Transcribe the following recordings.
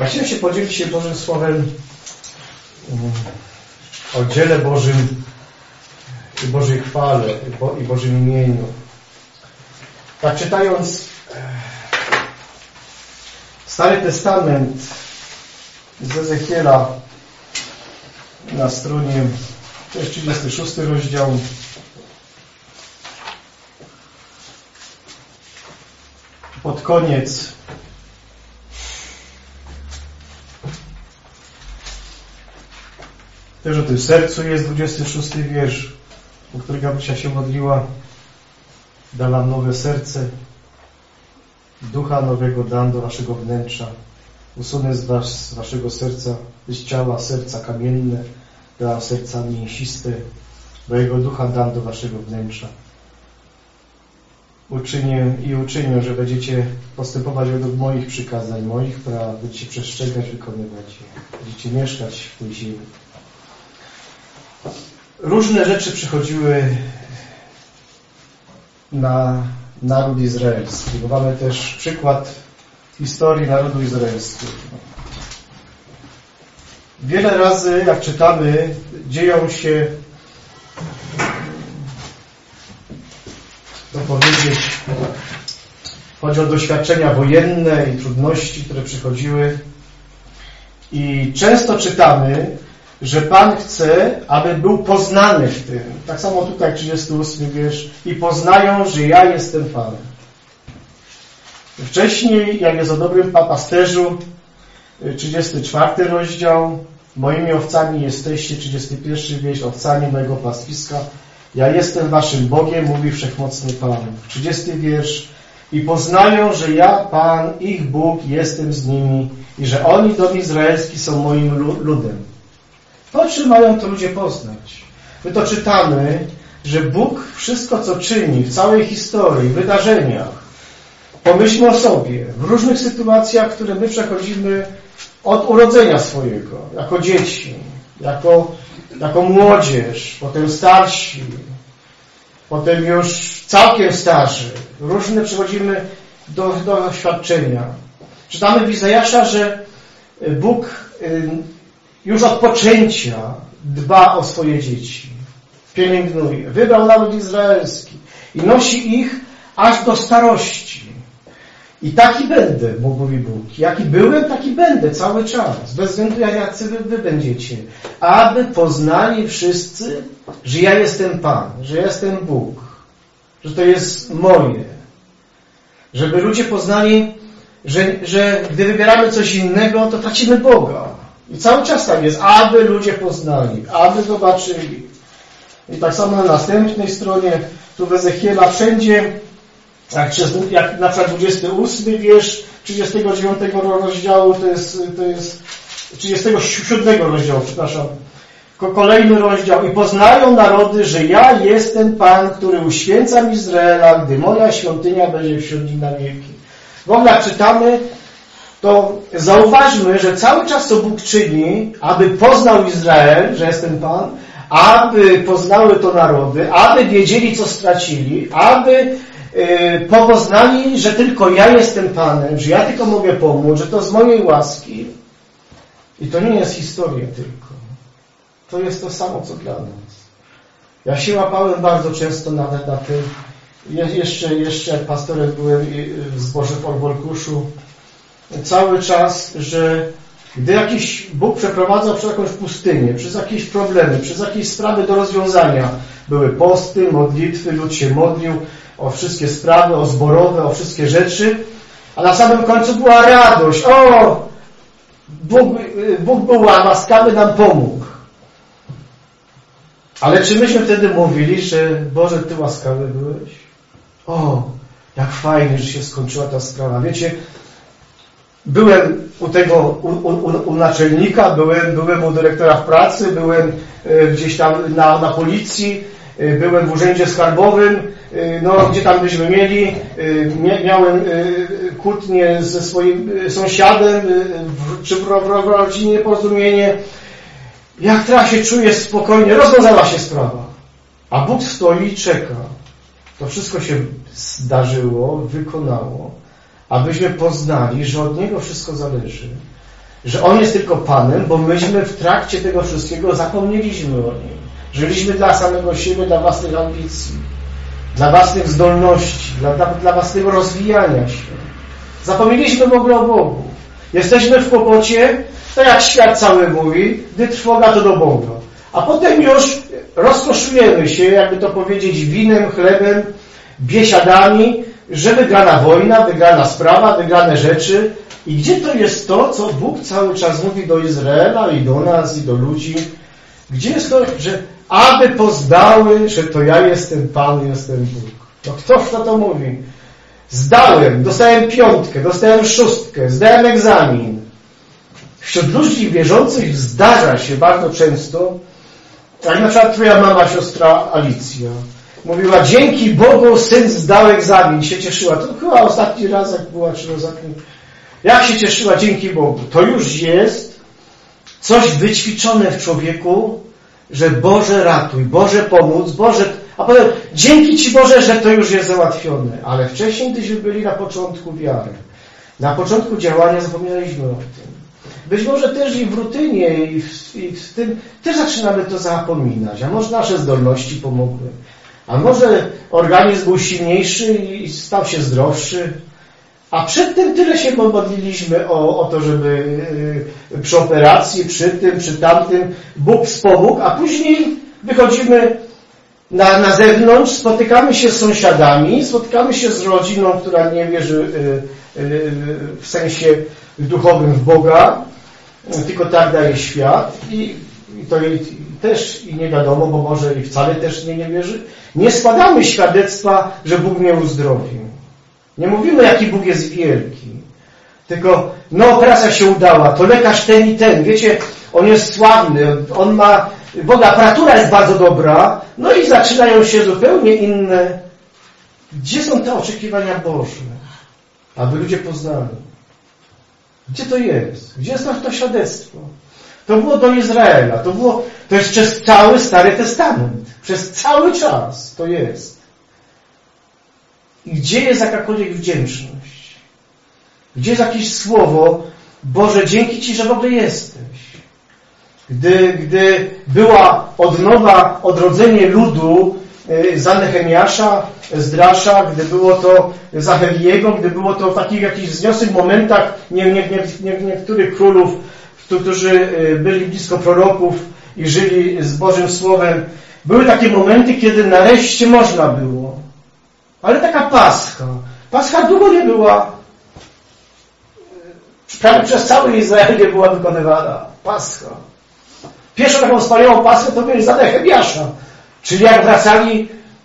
Chciałem się podzielić się Bożym Słowem o dziele Bożym i Bożej chwale i Bożym imieniu. Tak czytając Stary Testament z Ezechiela na stronie, to jest 36 rozdział, pod koniec też o tym sercu jest 26 wiersz, o którym Gabrysia się modliła. Da nam nowe serce, ducha nowego dam do waszego wnętrza. Usunę z waszego serca, z ciała serca kamienne, dam serca mięsiste, mojego ducha dam do waszego wnętrza. Uczynię, że będziecie postępować według moich przykazań, moich praw, będziecie przestrzegać, wykonywać je. Będziecie mieszkać w tej ziemi. Różne rzeczy przychodziły na naród izraelski. Bo mamy też przykład historii narodu izraelskiego. Wiele razy, jak czytamy, dzieją się, to powiedzieć, chodzi o doświadczenia wojenne i trudności, które przychodziły. I często czytamy, że Pan chce, aby był poznany w tym. Tak samo tutaj 38 wiersz. I poznają, że ja jestem Panem. Wcześniej, jak jest o dobrym pasterzu, 34 rozdział, moimi owcami jesteście, 31 wiersz, owcami mojego pastwiska. Ja jestem waszym Bogiem, mówi Wszechmocny Pan. 30 wiersz. I poznają, że ja, Pan, ich Bóg, jestem z nimi i że oni, dom izraelski, są moim ludem. To, czy mają to ludzie poznać? My to czytamy, że Bóg wszystko, co czyni w całej historii, wydarzeniach, pomyślmy o sobie, w różnych sytuacjach, które my przechodzimy od urodzenia swojego, jako dzieci, jako młodzież, potem starsi, potem już całkiem starzy. Różne przechodzimy do doświadczenia. Czytamy w Izajasza, że Bóg już od poczęcia dba o swoje dzieci. Pielęgnuje. Wybrał naród izraelski i nosi ich aż do starości. I taki będę, mówi Bóg. Jaki byłem, taki będę cały czas. Bez względu jacy wy będziecie. Aby poznali wszyscy, że ja jestem Pan, że ja jestem Bóg. Że to jest moje. Żeby ludzie poznali, że gdy wybieramy coś innego, to tracimy Boga. I cały czas tak jest, aby ludzie poznali, aby zobaczyli. I tak samo na następnej stronie, tu w Ezechiela wszędzie, jak na przykład 28 wiersz 39 rozdziału, to jest 37 rozdziału, przepraszam, kolejny rozdział. I poznają narody, że ja jestem Pan, który uświęcam Izraela, gdy moja świątynia będzie wśród nich na wieki. W ogóle jak czytamy, to zauważmy, że cały czas co Bóg czyni, aby poznał Izrael, że jestem Pan, aby poznały to narody, aby wiedzieli, co stracili, aby poznali, że tylko ja jestem Panem, że ja tylko mogę pomóc, że to z mojej łaski. I to nie jest historia tylko. To jest to samo, co dla nas. Ja się łapałem bardzo często na tym. Jeszcze jak pastorem byłem w zborze w Orbolkuszu, cały czas, że gdy jakiś Bóg przeprowadzał przez jakąś pustynię, przez jakieś problemy, przez jakieś sprawy do rozwiązania, były posty, modlitwy, lud się modlił o wszystkie sprawy, o zborowe, o wszystkie rzeczy, a na samym końcu była radość. O! Bóg był łaskawy, nam pomógł. Ale czy myśmy wtedy mówili, że Boże, Ty łaskawy byłeś? O! Jak fajnie, że się skończyła ta sprawa. Wiecie, byłem u naczelnika, byłem u dyrektora w pracy, byłem gdzieś tam na policji, byłem w urzędzie skarbowym, gdzie tam byśmy mieli, miałem kłótnię ze swoim sąsiadem, czy w rodzinie porozumienie. Jak teraz się czuję spokojnie, rozwiązała się sprawa. A Bóg stoi i czeka. To wszystko się zdarzyło, wykonało, abyśmy poznali, że od Niego wszystko zależy. że On jest tylko Panem, bo myśmy w trakcie tego wszystkiego zapomnieliśmy o Nim. Żyliśmy dla samego siebie, dla własnych ambicji, dla własnych zdolności, dla własnego rozwijania się. Zapomnieliśmy w ogóle o Bogu. Jesteśmy w kłopocie, tak jak świat cały mówi, gdy trwoga to do Boga. A potem już rozkoszujemy się, jakby to powiedzieć, winem, chlebem, biesiadami, że wygrana wojna, wygrana sprawa, wygrane rzeczy. I gdzie to jest to, co Bóg cały czas mówi do Izraela i do nas, i do ludzi? Gdzie jest to, że aby poznały, że to ja jestem Pan, jestem Bóg? No ktoż to mówi? Zdałem, dostałem 5, dostałem 6, zdałem egzamin. Wśród ludzi wierzących zdarza się bardzo często, jak na przykład twoja mama, siostra Alicja, mówiła, dzięki Bogu syn zdał egzamin, się cieszyła. To chyba ostatni raz, jak była, czy ostatni. Jak się cieszyła, dzięki Bogu. To już jest coś wyćwiczone w człowieku, że Boże ratuj, Boże pomóc, Boże... A potem, dzięki Ci Boże, że to już jest załatwione. Ale wcześniej, gdyśmy byli na początku wiary, na początku działania, zapomnieliśmy o tym. Być może też i w rutynie, i w tym też zaczynamy to zapominać. A może nasze zdolności pomogły. A może organizm był silniejszy i stał się zdrowszy. A przedtem tyle się modliliśmy o to, żeby przy operacji, przy tym, przy tamtym Bóg wspomógł, a później wychodzimy na zewnątrz, spotykamy się z sąsiadami, spotykamy się z rodziną, która nie wierzy w sensie duchowym w Boga, tylko tak daje świat i to też i nie wiadomo, bo może i wcale też nie wierzy. Nie składamy świadectwa, że Bóg mnie uzdrowił. Nie mówimy, jaki Bóg jest wielki. Tylko, no operacja się udała, to lekarz ten i ten, wiecie, on jest sławny, on ma, Boga, aparatura jest bardzo dobra, no i zaczynają się zupełnie inne. Gdzie są te oczekiwania Boże? Aby ludzie poznali. Gdzie to jest? Gdzie jest to świadectwo? To było do Izraela, to jest przez cały Stary Testament. Przez cały czas to jest. I gdzie jest jakakolwiek wdzięczność? Gdzie jest jakieś słowo, Boże, dzięki Ci, że w ogóle jesteś. Gdy była odnowa, odrodzenie ludu za Nehemiasza, Zdrasza, gdy było to za Heliego, gdy było to w takich jakichś wzniosłych momentach niektórych królów, którzy byli blisko proroków i żyli z Bożym Słowem, były takie momenty, kiedy nareszcie można było. Ale taka Pascha długo nie była, prawie przez cały Izrael nie była wykonywana. Pascha. Pierwszą taką wspaniałą Paschę to mieli za Nehemiasza. Czyli jak wracali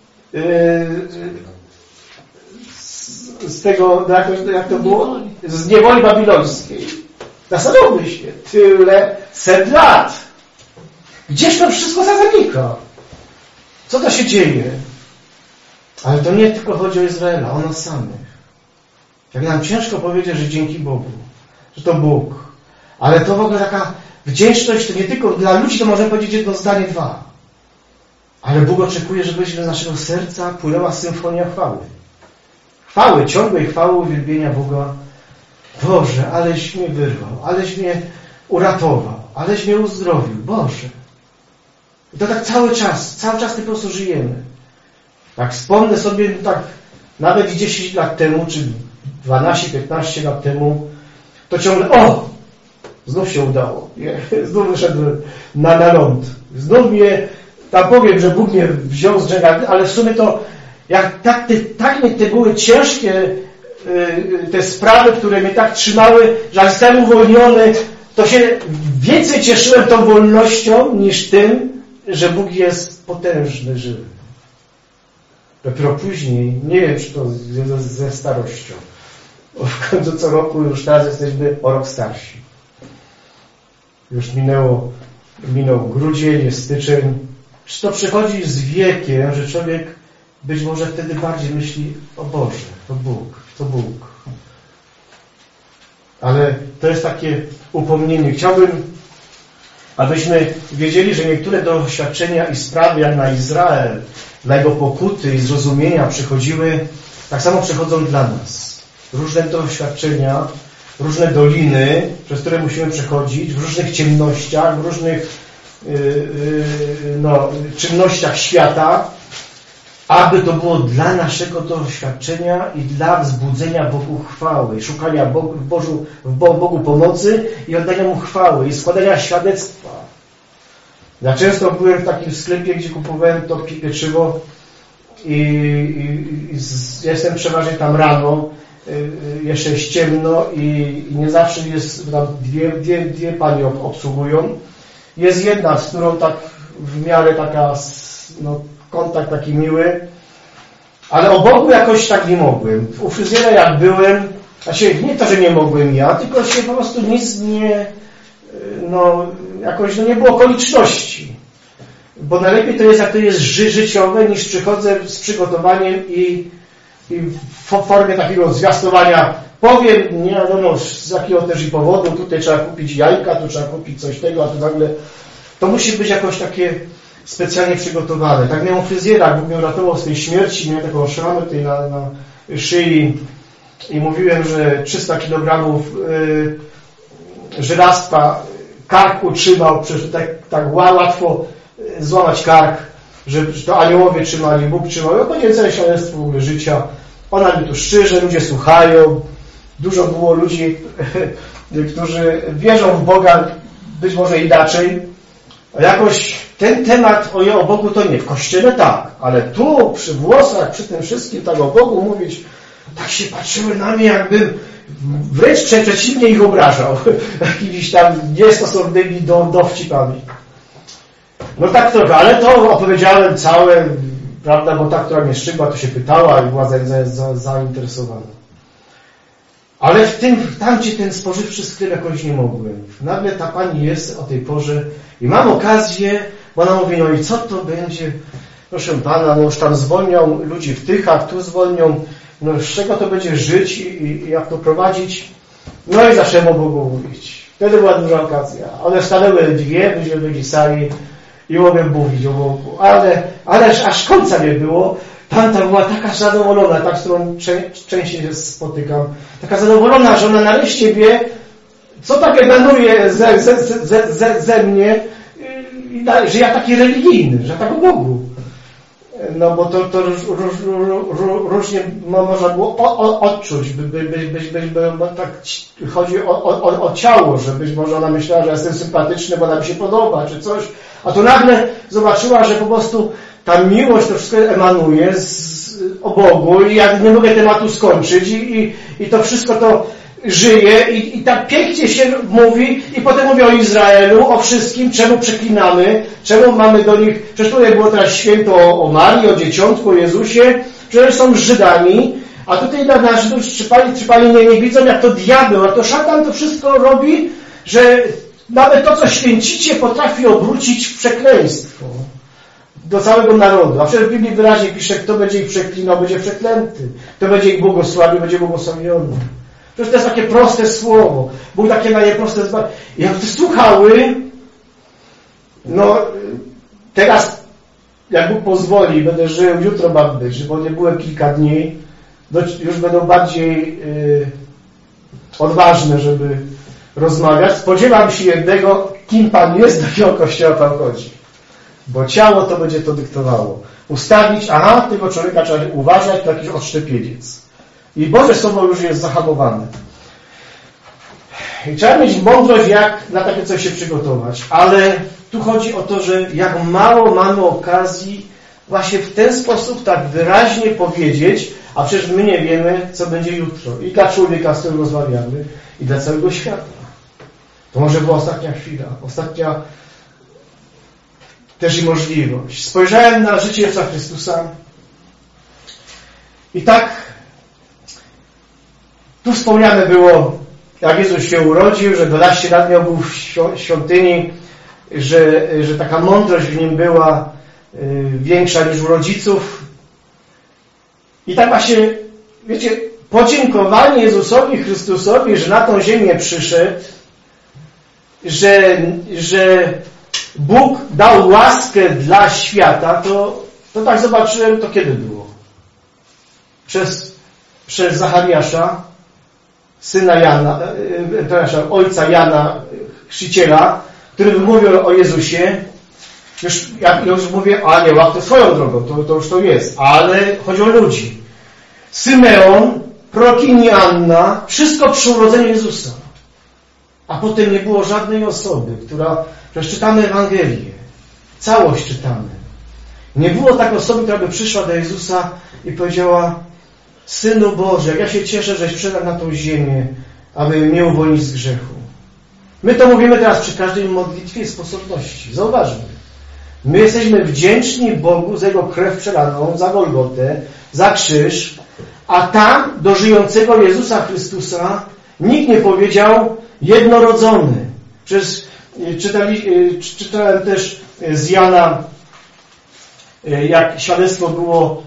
z tego, jak to było? Z niewoli babilońskiej. Zastanówmy się, tyle set lat. Gdzieś to wszystko zanika. Co to się dzieje? Ale to nie tylko chodzi o Izraela, o nas samych. Jak nam ciężko powiedzieć, że dzięki Bogu, że to Bóg. Ale to w ogóle taka wdzięczność, to nie tylko dla ludzi, to można powiedzieć jedno zdanie, 2. Ale Bóg oczekuje, żebyśmy z naszego serca płynęła symfonia chwały. Chwały, ciągłej chwały, uwielbienia Boga. Boże, aleś mnie wyrwał, aleś mnie uratował, aleś mnie uzdrowił. Boże. I to tak cały czas tym po prostu żyjemy. Tak wspomnę sobie, tak nawet 10 lat temu, czy 12-15 lat temu, to ciągle, znów się udało. Znów wyszedłem na ląd. Znów mnie, tam powiem, że Bóg mnie wziął z brzega, ale w sumie to, jak tak te były ciężkie te sprawy, które mnie tak trzymały, że jak zostałem uwolniony, to się więcej cieszyłem tą wolnością niż tym, że Bóg jest potężny, żywy. Dopiero później, nie wiem, czy to ze starością. W końcu co roku już teraz jesteśmy o rok starsi. Już minął grudzień, jest styczeń. Czy to przychodzi z wiekiem, że człowiek być może wtedy bardziej myśli, o Boże, to Bóg. Ale to jest takie upomnienie. Chciałbym, abyśmy wiedzieli, że niektóre doświadczenia i sprawy, jak na Izrael, dla jego pokuty i zrozumienia przychodziły, tak samo przychodzą dla nas. Różne doświadczenia różne doliny, przez które musimy przechodzić, w różnych ciemnościach, w różnych czynnościach świata, aby to było dla naszego doświadczenia i dla wzbudzenia Bogu chwały, szukania w Bogu pomocy i oddania Mu chwały i składania świadectwa. Ja często byłem w takim sklepie, gdzie kupowałem to pieczywo i jestem przeważnie tam rano, jeszcze jest ciemno i nie zawsze jest, tam dwie panie obsługują. Jest jedna, z którą tak w miarę taka, kontakt taki miły, ale o Bogu jakoś tak nie mogłem. U fryzjera jak byłem, nie to, że nie mogłem ja, tylko się po prostu nic nie, jakoś nie było okoliczności. Bo najlepiej to jest, jak to jest życiowe, niż przychodzę z przygotowaniem i w formie takiego zwiastowania powiem, nie wiadomo z jakiego też i powodu, tutaj trzeba kupić jajka, tu trzeba kupić coś tego, a tu nagle to musi być jakoś takie specjalnie przygotowane. Tak miałem fryzjera, Bóg mnie uratował z tej śmierci, miałem taką szramę tutaj na szyi i mówiłem, że 300 kg żyrafka kark utrzymał, przecież tak łatwo złamać kark, że to aniołowie trzymali, Bóg trzymał. Ja powiedziałem całe świadectwo w ogóle życia. Ona mi tu szczerze, ludzie słuchają. Dużo było ludzi, którzy wierzą w Boga, być może inaczej. A jakoś ten temat o Bogu to nie. W kościele tak, ale tu przy włosach, przy tym wszystkim tak o Bogu mówić, tak się patrzyły na mnie, jakbym wręcz przeciwnie ich obrażał. Jakimiś tam niestosownymi dowcipami. No tak trochę, ale to opowiedziałem całe, prawda, bo ta, która mnie szczygła, to się pytała i była zainteresowana. Ale tam gdzie ten spożywczy sklep jakoś nie mogłem. Nagle ta pani jest o tej porze i mam okazję, bo ona mówi, no i co to będzie? Proszę Pana, no już tam zwolnią ludzi w Tychach, tu zwolnią, no z czego to będzie żyć i jak to prowadzić? No i zaczęło Bogu mówić. Wtedy była duża okazja. One stanęły dwie, ludzie byli sali i mogłem mówić o Bogu. Ale aż końca nie było. Tamta była taka zadowolona, ta, z którą częściej się spotykam, taka zadowolona, że ona nareszcie wie, co tak emanuje ze mnie, że ja taki religijny, że tak o Bogu. No bo to różnie można było odczuć, tak chodzi o ciało, że być może ona myślała, że jestem sympatyczny, bo ona mi się podoba, czy coś, a tu nagle zobaczyła, że po prostu ta miłość to wszystko emanuje o Bogu i ja nie mogę tematu skończyć i to wszystko to żyje i tak pięknie się mówi i potem mówi o Izraelu, o wszystkim, czemu przeklinamy, czemu mamy do nich, przecież tutaj było teraz święto o Marii, o Dzieciątku, o Jezusie, przecież są Żydami, a tutaj na Żydów trzypali nie widzą, jak to diabeł, a to szatan to wszystko robi, że nawet to, co święcicie, potrafi obrócić w przekleństwo do całego narodu. A przecież w Biblii wyraźnie pisze, kto będzie ich przeklinał, będzie przeklęty. Kto będzie ich błogosławił, będzie błogosławiony. Przecież to jest takie proste słowo. Bóg takie daje proste zbawienie. I jak to słuchały, no teraz, jak Bóg pozwoli, będę żył, jutro mam być, bo nie byłem kilka dni, już będą bardziej odważne, żeby rozmawiać. Spodziewam się jednego, kim Pan jest, do jakiego kościoła Pan chodzi. Bo ciało to będzie to dyktowało. Ustawić, tego człowieka trzeba uważać, to jakiś odszczepieniec. I Boże Słowo już jest zahamowane. I trzeba mieć mądrość, jak na takie coś się przygotować. Ale tu chodzi o to, że jak mało mamy okazji właśnie w ten sposób tak wyraźnie powiedzieć, a przecież my nie wiemy, co będzie jutro. I dla człowieka, z którym rozmawiamy, i dla całego świata. To może była ostatnia chwila, ostatnia też i możliwość. Spojrzałem na życie Jezusa Chrystusa i tak tu wspomniane było, jak Jezus się urodził, że 12 lat miał był w świątyni, że taka mądrość w nim była większa niż u rodziców. I tak właśnie, wiecie, podziękowanie Jezusowi Chrystusowi, że na tą ziemię przyszedł, że Bóg dał łaskę dla świata, to tak zobaczyłem, to kiedy było? Przez Zachariasza syna Jana, ojca Jana Chrzciciela, który wymówił o Jezusie. Ja już mówię o aniołach, to swoją drogą, to już to jest, ale chodzi o ludzi. Symeon, prorokini Anna, wszystko przy urodzeniu Jezusa. A potem nie było żadnej osoby, która, przecież czytamy Ewangelię, całość czytamy. Nie było takiej osoby, która by przyszła do Jezusa i powiedziała: Synu Boże, jak ja się cieszę, żeś przyszedł na tą ziemię, aby mnie uwolnić z grzechu. My to mówimy teraz przy każdej modlitwie i sposobności. Zauważmy. My jesteśmy wdzięczni Bogu za Jego krew przelaną, za Golgotę, za krzyż, a tam do żyjącego Jezusa Chrystusa nikt nie powiedział jednorodzony. Przecież czytałem też z Jana, jak świadectwo było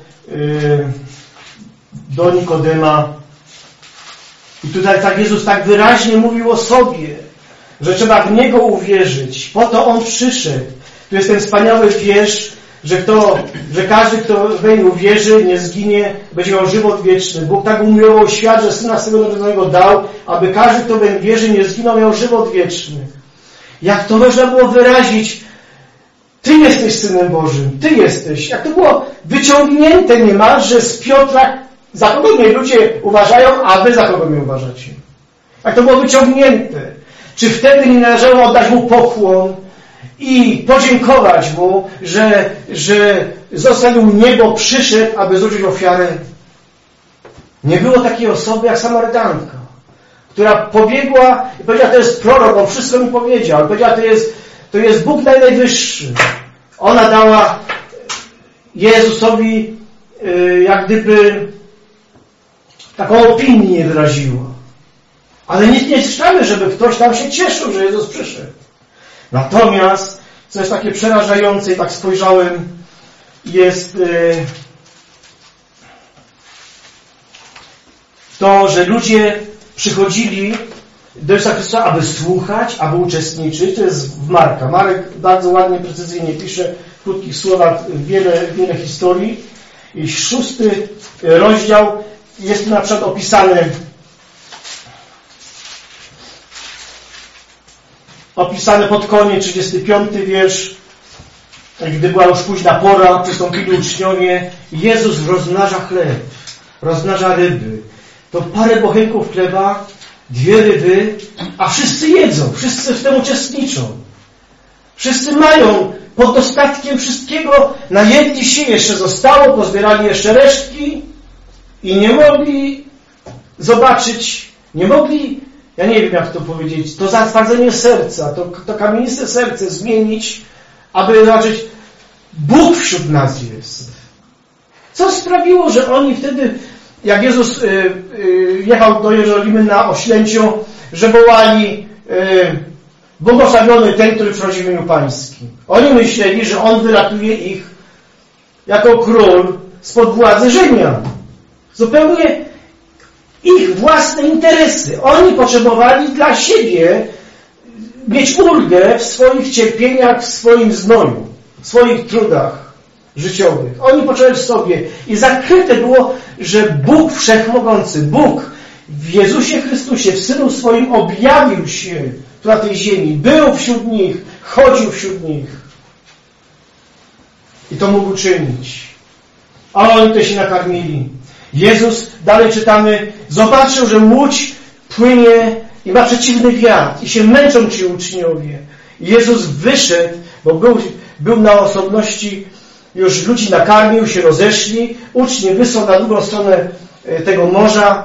do Nikodema. I tutaj tak Jezus tak wyraźnie mówił o sobie, że trzeba w Niego uwierzyć. Po to On przyszedł. Tu jest ten wspaniały wiersz, że każdy, kto we mnie uwierzy, nie zginie, będzie miał żywot wieczny. Bóg tak umiłował świat, że Syna swego narodzonego dał, aby każdy, kto we mnie wierzy, nie zginął, miał żywot wieczny. Jak to można było wyrazić? Ty jesteś Synem Bożym, Ty jesteś. Jak to było wyciągnięte niemalże z Piotra, za kogo mnie ludzie uważają, a wy za kogo mnie uważacie. Jak to było wyciągnięte. Czy wtedy nie należało oddać Mu pokłon i podziękować Mu, że zostawił niebo, przyszedł, aby złożyć ofiarę? Nie było takiej osoby jak Samarytanka, która pobiegła i powiedziała: to jest prorok, on wszystko mi powiedział. Powiedziała: to jest Bóg najwyższy. Ona dała Jezusowi jak gdyby taką opinię wyraziła. Ale nic nie czytamy, żeby ktoś tam się cieszył, że Jezus przyszedł. Natomiast, co jest takie przerażające, i tak spojrzałem, jest to, że ludzie przychodzili do Jezusa Chrystusa, aby słuchać, aby uczestniczyć. To jest w Marka. Marek bardzo ładnie, precyzyjnie pisze w krótkich słowach wiele historii. I 6 rozdział jest na przykład opisane pod koniec, 35 wiersz. Gdy była już późna pora, przystąpili uczniowie. Jezus rozmnaża chleb, rozmnaża ryby. To parę bochenków chleba, 2 ryby, a wszyscy jedzą, wszyscy w tym uczestniczą. Wszyscy mają pod dostatkiem wszystkiego, najedli się, jeszcze zostało, pozbierali jeszcze resztki i nie mogli zobaczyć, nie mogli, ja nie wiem jak to powiedzieć, to zatwardzenie serca, to kamieniste serce zmienić, aby zobaczyć, Bóg wśród nas jest. Co sprawiło, że oni wtedy, jak Jezus jechał do Jerozolimy na oślęciu, że wołali: błogosławiony ten, który przychodzi w imieniu Pańskim. Oni myśleli, że On wyratuje ich jako król spod władzy Rzymian. Zupełnie ich własne interesy. Oni potrzebowali dla siebie mieć ulgę w swoich cierpieniach, w swoim znoju, w swoich trudach życiowych. Oni potrzebowali sobie. I zakryte było, że Bóg Wszechmogący, Bóg w Jezusie Chrystusie, w Synu swoim objawił się tu na tej ziemi. Był wśród nich, chodził wśród nich. I to mógł czynić. A oni to się nakarmili. Jezus, dalej czytamy, zobaczył, że łódź płynie i ma przeciwny wiatr i się męczą ci uczniowie. Jezus wyszedł, bo był na osobności, już ludzi nakarmił, się rozeszli, ucznie wysłał na drugą stronę tego morza,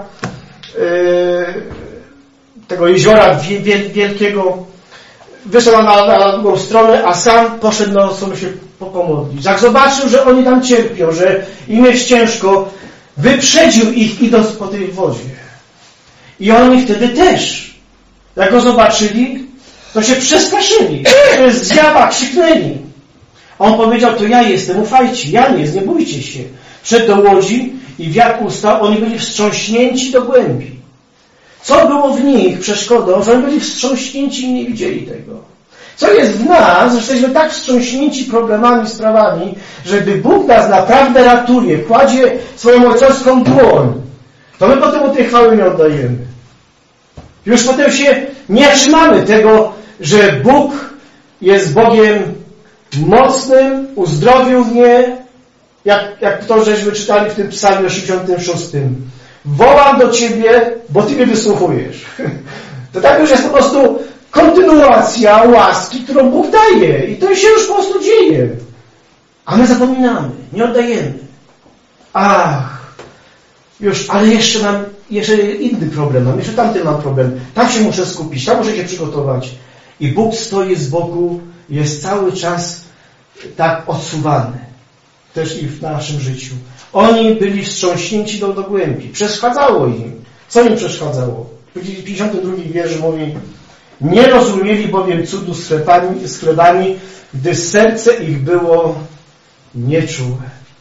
tego jeziora wielkiego, wysłał na drugą stronę, a sam poszedł na osobę się pomodlić. Jak zobaczył, że oni tam cierpią, że im jest ciężko, wyprzedził ich, idąc po tej wodzie. I oni wtedy też, jak go zobaczyli, to się przestraszyli. To jest zjawa, krzyknęli. A on powiedział: to ja jestem, ufajcie, ja nie bójcie się. Wszedł do łodzi i wiatr ustał, oni byli wstrząśnięci do głębi. Co było w nich przeszkodą, że oni byli wstrząśnięci i nie widzieli tego? Co jest w nas, że jesteśmy tak wstrząśnięci problemami, sprawami, że gdy Bóg nas naprawdę ratuje, kładzie swoją ojcowską dłoń, to my potem o tej chwały nie oddajemy. Już potem się nie trzymamy tego, że Bóg jest Bogiem mocnym, uzdrowił mnie, jak to żeśmy czytali w tym psalmie 86. Wołam do Ciebie, bo Ty mnie wysłuchujesz. To tak już jest po prostu kontynuacja łaski, którą Bóg daje. I to się już po prostu dzieje. A my zapominamy, nie oddajemy. Ale jeszcze inny problem mam, jeszcze tamten mam problem. Tam się muszę skupić, tam muszę się przygotować. I Bóg stoi z boku, jest cały czas tak odsuwany. Też i w naszym życiu. Oni byli wstrząśnięci do głębi. Przeszkadzało im. Co im przeszkadzało? 52 wiersz mówi: nie rozumieli bowiem cudu z chlebami, gdy serce ich było nieczułe.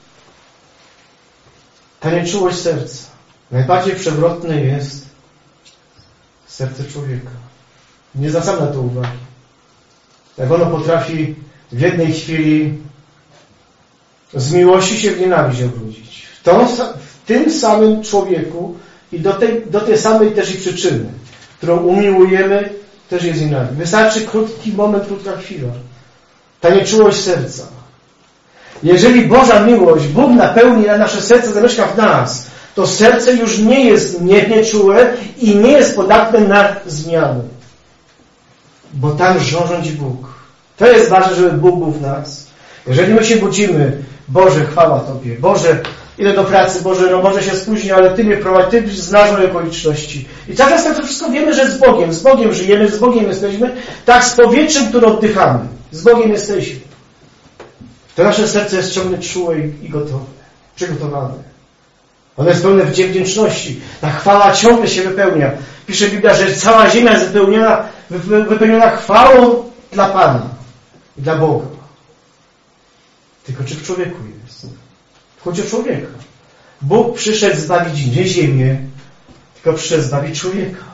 Ta nieczułość serca. Najbardziej przewrotne jest serce człowieka. Nie zwracam na to uwagi. Jak ono potrafi w jednej chwili z miłości się w nienawiść obrócić. W tym samym człowieku i do tej samej też i przyczyny, którą umiłujemy, też jest nienawiść. Wystarczy krótki moment, krótka chwila. Ta nieczułość serca. Jeżeli Boża miłość, Bóg napełni na nasze serce, zamieszka w nas, to serce już nie jest nieczułe i nie jest podatne na zmiany. Bo tam rządzi Bóg. To jest ważne, żeby Bóg był w nas. Jeżeli my się budzimy, Boże, chwała Tobie, Boże, idę do pracy, Boże, no może się spóźnię, ale Ty mnie prowadź, Ty znasz moje okoliczności. I cały czas tak to wszystko wiemy, że z Bogiem żyjemy, z Bogiem jesteśmy, tak z powietrzem, które oddychamy. Z Bogiem jesteśmy. To nasze serce jest ciągle czułe i gotowe, przygotowane. Ono jest pełne wdzięczności. Ta chwała ciągle się wypełnia. Pisze Biblia, że cała ziemia jest wypełniona chwałą dla Pana i dla Boga. Tylko czy w człowieku jest? Chodzi o człowieka. Bóg przyszedł zbawić nie ziemię, tylko przyszedł zbawić człowieka.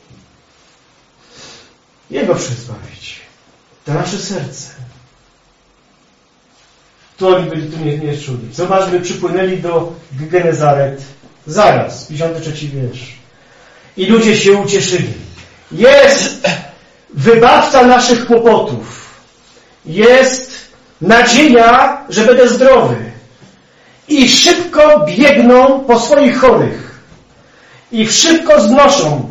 Jego przyszedł zbawić. To nasze serce. To oni byli tu nie czuli. Zobacz, by przypłynęli do Genezaret. Zaraz, 53 wiersz. I ludzie się ucieszyli. Jest wybawca naszych kłopotów. Jest nadzieja, że będę zdrowy. I szybko biegną po swoich chorych. I szybko znoszą.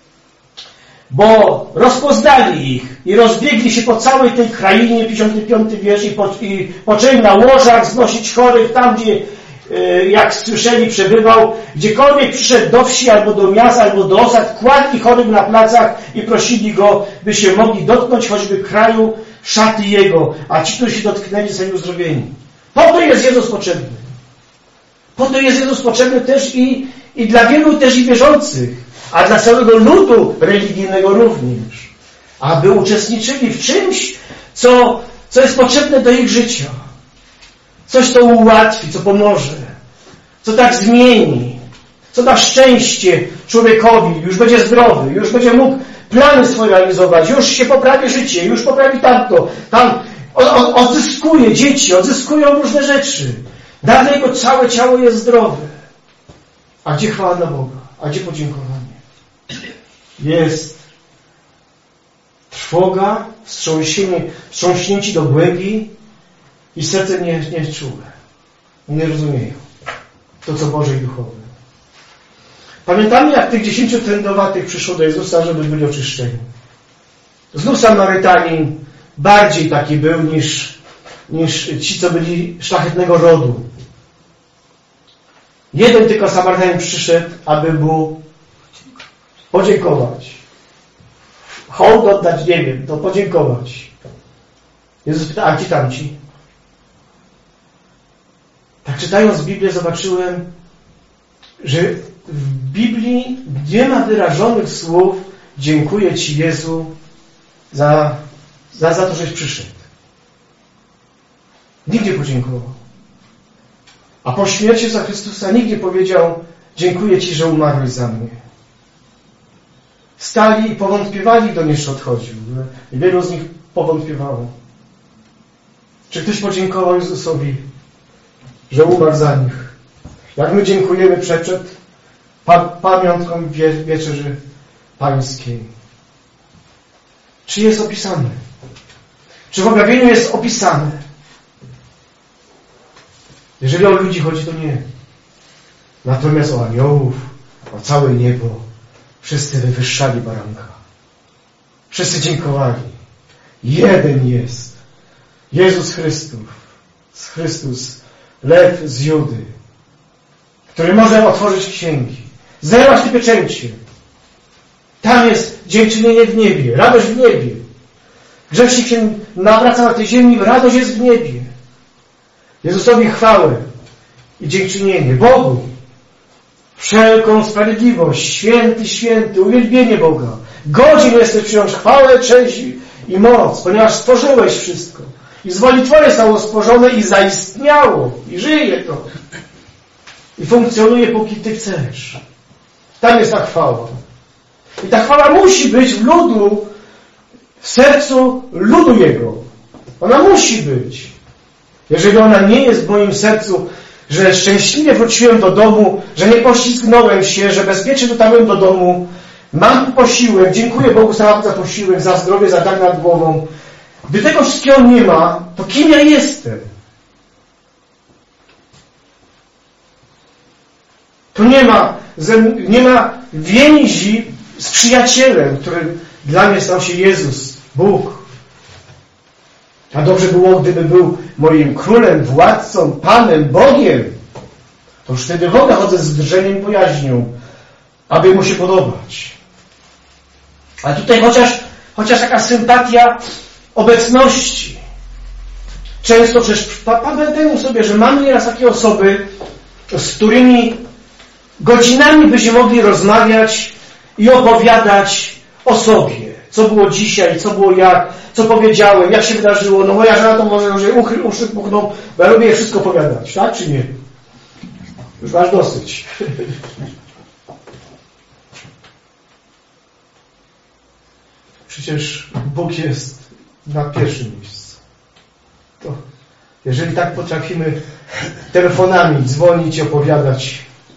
Bo rozpoznali ich i rozbiegli się po całej tej krainie, 55 wiersz, i poczęli na łożach znosić chorych, tam gdzie, jak słyszeli, przebywał, gdziekolwiek przyszedł do wsi, albo do miasta, albo do osad, kładli chorych na placach i prosili go, by się mogli dotknąć choćby kraju szaty jego, a ci, którzy się dotknęli, są uzdrowieni. Po to jest Jezus potrzebny. Po to jest Jezus potrzebny też i dla wielu też i wierzących, a dla całego ludu religijnego również, aby uczestniczyli w czymś, co jest potrzebne do ich życia. Coś, co ułatwi, co pomoże, co tak zmieni, co da szczęście człowiekowi, już będzie zdrowy, już będzie mógł plany swoje realizować, już się poprawi życie, już poprawi tamto, tam odzyskuje dzieci, odzyskują różne rzeczy. Nagle jego całe ciało jest zdrowe. A gdzie chwała dla Boga? A gdzie podziękowanie? Jest trwoga, wstrząśnięci do głębi i serce nie czułe. Nie rozumieją to, co Boże i duchowe. Pamiętamy, jak tych 10 trędowatych przyszło do Jezusa, żeby byli oczyszczeni. Znów Samarytanin bardziej taki był niż ci, co byli szlachetnego rodu. Jeden tylko Samarytanin przyszedł, aby mu podziękować. Hołd oddać, nie wiem, to podziękować. Jezus pyta, a gdzie tamci? Tak czytając Biblię zobaczyłem, że w Biblii nie ma wyrażonych słów dziękuję Ci, Jezu, za to, żeś przyszedł. Nigdzie podziękował. A po śmierci Jezusa Chrystusa nikt nie powiedział dziękuję Ci, że umarłeś za mnie. Stali i powątpiewali, kto jeszcze odchodził. I wielu z nich powątpiewało. Czy ktoś podziękował Jezusowi, że umarł za nich? Jak my dziękujemy przed pamiątką wieczerzy Pańskiej. Czy jest opisane? Czy w objawieniu jest opisane? Jeżeli o ludzi chodzi, to nie. Natomiast o aniołów, o całe niebo, wszyscy wywyższali baranka. Wszyscy dziękowali. Jeden jest. Jezus Chrystus, lew z Judy, który może otworzyć księgi, zerwać te pieczęcie. Tam jest dziękczynienie w niebie, radość w niebie. Grzesznik się nawraca na tej ziemi, radość jest w niebie. Jezusowi chwałę i dziękczynienie Bogu. Wszelką sprawiedliwość, święty, święty, uwielbienie Boga. Godzin jesteś przyjąć chwałę, cześć i moc, ponieważ stworzyłeś wszystko. I z woli Twojej zostało stworzone i zaistniało. I żyje to. I funkcjonuje, póki Ty chcesz. Tam jest ta chwała. I ta chwała musi być w sercu ludu Jego. Ona musi być. Jeżeli ona nie jest w moim sercu, że szczęśliwie wróciłem do domu, że nie poślizgnąłem się, że bezpiecznie dotarłem do domu, mam posiłek, dziękuję Bogu za posiłek, za zdrowie, za dach nad głową. Gdy tego wszystkiego nie ma, to kim ja jestem? To nie ma więzi z przyjacielem, którym dla mnie stał się Jezus, Bóg. A dobrze było, gdyby był moim królem, władcą, Panem, Bogiem. To już wtedy w ogóle chodzę z drżeniem i bojaźnią, aby Mu się podobać. A tutaj chociaż taka sympatia obecności. Często przecież pamiętajmy sobie, że mamy nieraz takie osoby, z którymi godzinami byśmy mogli rozmawiać i opowiadać o sobie. Co było dzisiaj, co było jak, co powiedziałem, jak się wydarzyło. No moja żona to może już uszy puchną, bo ja lubię je wszystko opowiadać, tak czy nie? Już masz dosyć. Przecież Bóg jest na pierwszym miejscu. To jeżeli tak potrafimy telefonami dzwonić i opowiadać,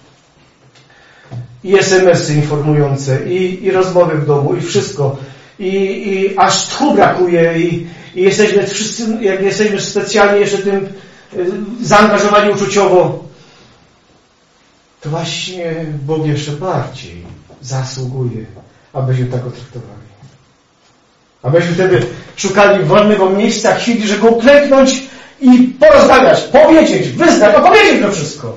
i SMS-y informujące, i rozmowy w domu, i wszystko, i aż tchu brakuje, i jesteśmy wszyscy, jak jesteśmy specjalnie jeszcze tym zaangażowani uczuciowo, to właśnie Bóg jeszcze bardziej zasługuje, abyśmy tak go traktowali. Abyśmy wtedy szukali wolnego miejsca, chwili, żeby uklęknąć i porozmawiać, powiedzieć, wyznać, opowiedzieć to wszystko.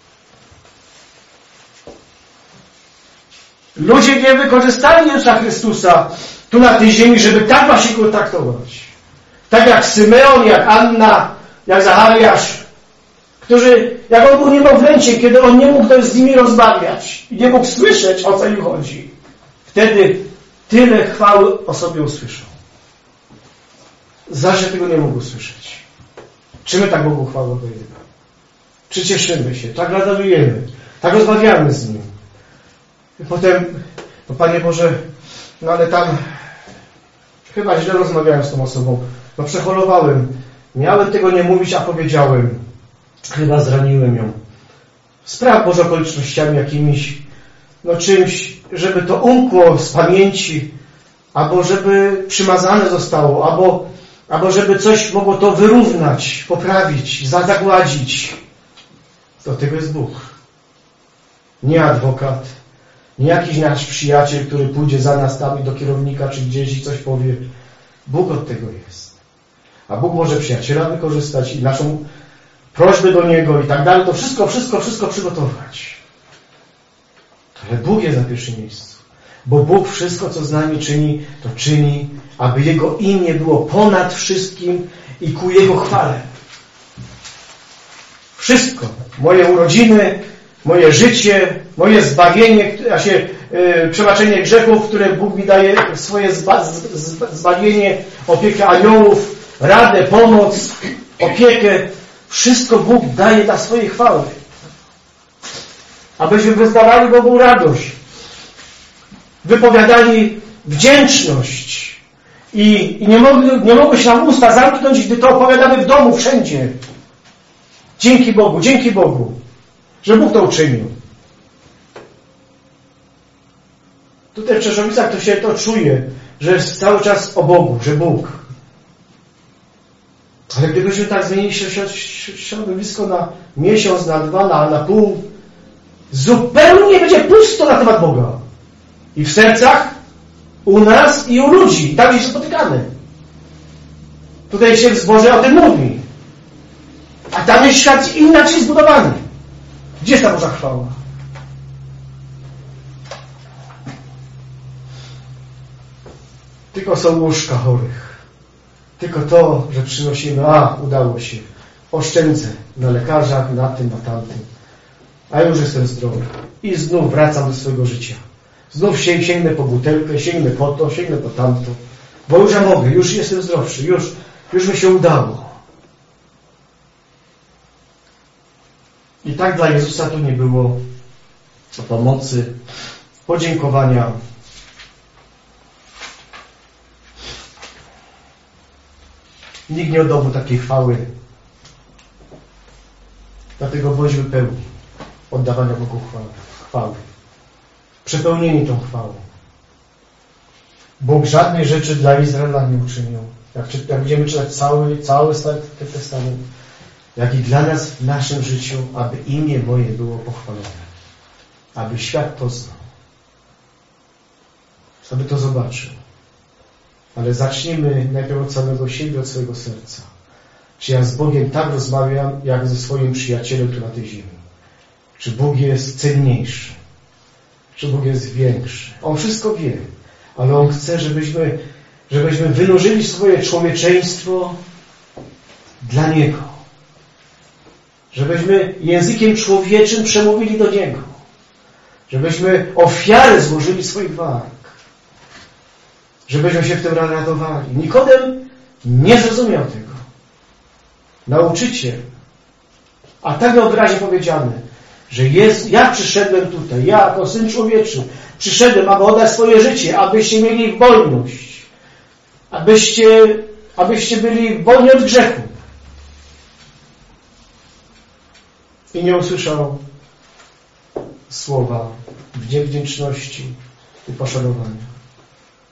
Ludzie nie wykorzystali Jezusa Chrystusa tu na tej ziemi, żeby tak właśnie go traktować. Tak jak Symeon, jak Anna, jak Zachariasz, którzy, jak on był niemowlęciem, kiedy on nie mógł z nimi rozmawiać i nie mógł słyszeć, o co im chodzi, wtedy tyle chwały o sobie usłyszał. Zawsze tego nie mógł usłyszeć. Czy my tak Bogu chwałę oddajemy? Czy cieszymy się? Tak radujemy? Tak rozmawiamy z Nim? I potem, no Panie Boże, no ale tam chyba źle rozmawiałem z tą osobą. No przeholowałem. Miałem tego nie mówić, a powiedziałem. Chyba zraniłem ją. Spraw Boże okolicznościami jakimiś, no czymś, żeby to umkło z pamięci, albo żeby przymazane zostało, albo żeby coś mogło to wyrównać, poprawić, zagładzić. Do tego jest Bóg. Nie adwokat, nie jakiś nasz przyjaciel, który pójdzie za nas tam do kierownika czy gdzieś i coś powie. Bóg od tego jest. A Bóg może przyjaciela wykorzystać i naszą prośbę do Niego i tak dalej. To wszystko przygotować. Ale Bóg jest na pierwszym miejscu. Bo Bóg wszystko, co z nami czyni, to czyni, aby Jego imię było ponad wszystkim i ku Jego chwale. Wszystko. Moje urodziny, moje życie, moje zbawienie, przebaczenie grzechów, które Bóg mi daje, swoje zbawienie, opiekę aniołów, radę, pomoc, opiekę. Wszystko Bóg daje dla swojej chwały. Abyśmy wyznawali Bogu radość. Wypowiadali wdzięczność. I nie mogły się nam usta zamknąć, gdy to opowiadamy w domu, wszędzie. Dzięki Bogu, że Bóg to uczynił. To Tutaj w Czeszowicach to się to czuje, że jest cały czas o Bogu, że Bóg. Ale gdybyśmy tak zmienili środowisko na miesiąc, na 2, na pół, zupełnie będzie pusto na temat Boga. I w sercach, u nas i u ludzi. Tam się spotykamy. Tutaj się w zborze o tym mówi. A tam jest świat inaczej zbudowany. Gdzie jest ta Boża chwała? Tylko są łóżka chorych. Tylko to, że przynosimy, udało się. Oszczędzę na lekarzach, na tym, na tamtym. A już jestem zdrowy. I znów wracam do swojego życia. Znów sięgnę po butelkę, sięgnę po to, sięgnę po tamto. Bo już ja mogę, już jestem zdrowszy, już mi się udało. I tak dla Jezusa tu nie było pomocy, podziękowania. Nikt nie oddał mu takiej chwały. Dlatego bądźmy pełni oddawania Bogu chwały. Przepełnieni tą chwałą. Bóg żadnej rzeczy dla Izraela nie uczynił. Jak będziemy czytać cały Stary Testament, jak i dla nas w naszym życiu, aby imię moje było pochwalone. Aby świat poznał. Aby to zobaczył. Ale zacznijmy najpierw od samego siebie, od swojego serca. Czy ja z Bogiem tak rozmawiam, jak ze swoim przyjacielem tu na tej ziemi? Czy Bóg jest cenniejszy? Czy Bóg jest większy? On wszystko wie, ale On chce, żebyśmy wynurzyli swoje człowieczeństwo dla Niego. Żebyśmy językiem człowieczym przemówili do Niego. Żebyśmy ofiarę złożyli swoich warg. Żebyśmy się w tym radowali. Nikodem nie zrozumiał tego. Nauczyciel. A tak wyraźnie powiedziane, że ja przyszedłem tutaj, ja jako Syn Człowieczy, przyszedłem, aby oddać swoje życie, abyście mieli wolność. Abyście byli wolni od grzechu. I nie usłyszał słowa wdzięczności i poszanowania.